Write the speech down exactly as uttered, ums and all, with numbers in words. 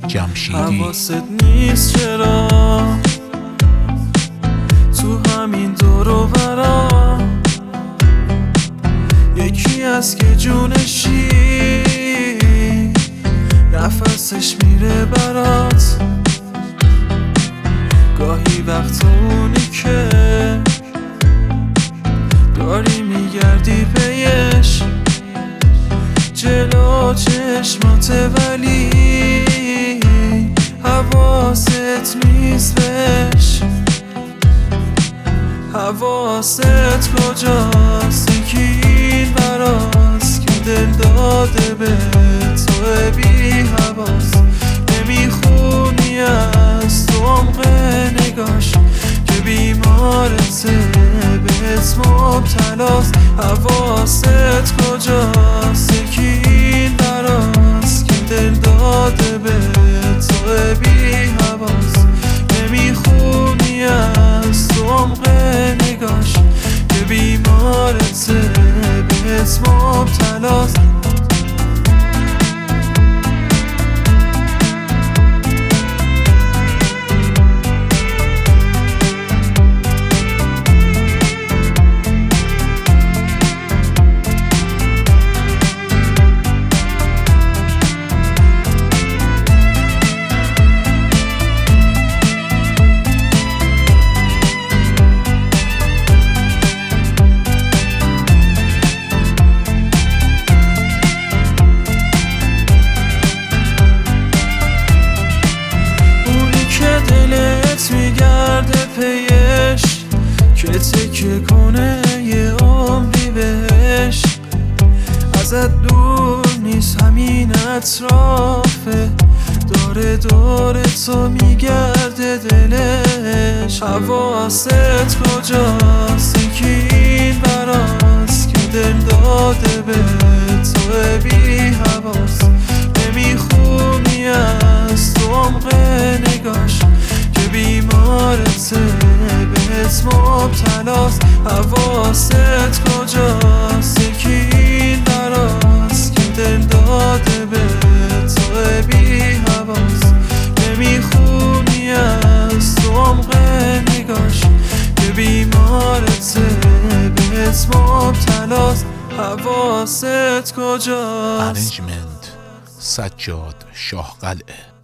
جمشیدی. حواست نیست چرا تو همین دور و برا یکی از که جونشی نفسش میره برات. گاهی وقت اونی که داری میگردی پیش جلو چشمات ولی حواست نیست بهش. حواست کجاست؟ یکی این براست که دل داده به تو بی حواس. نمیخونی از تو عمق نگاش که بیمارته بهت مبتلاست. حواست کجاست؟ یکی این براست که دل داده به تو بی حواس. نمیخونی از تو عمق نگاش که بیمارته بهت مبتلاست. میگرده پیش که تکیه کنه یه عمری بهش. ازت دور نیست همین اطرافه داره دور تو میگرده دلش. حواست کجاست؟ یکی این براست که دل داده به تو بی حواس. نمیخونی از تو عمق نگاش که بیمارته بهت مبتلاست. حواست کجاست؟ یکی این براست که دل داده به تو بی حواس. نمیخونی از تو عمق نگاش که بیمارته بهت مبتلاست. حواست کجاست؟ ارنجمنت سجاد شاه قلعه.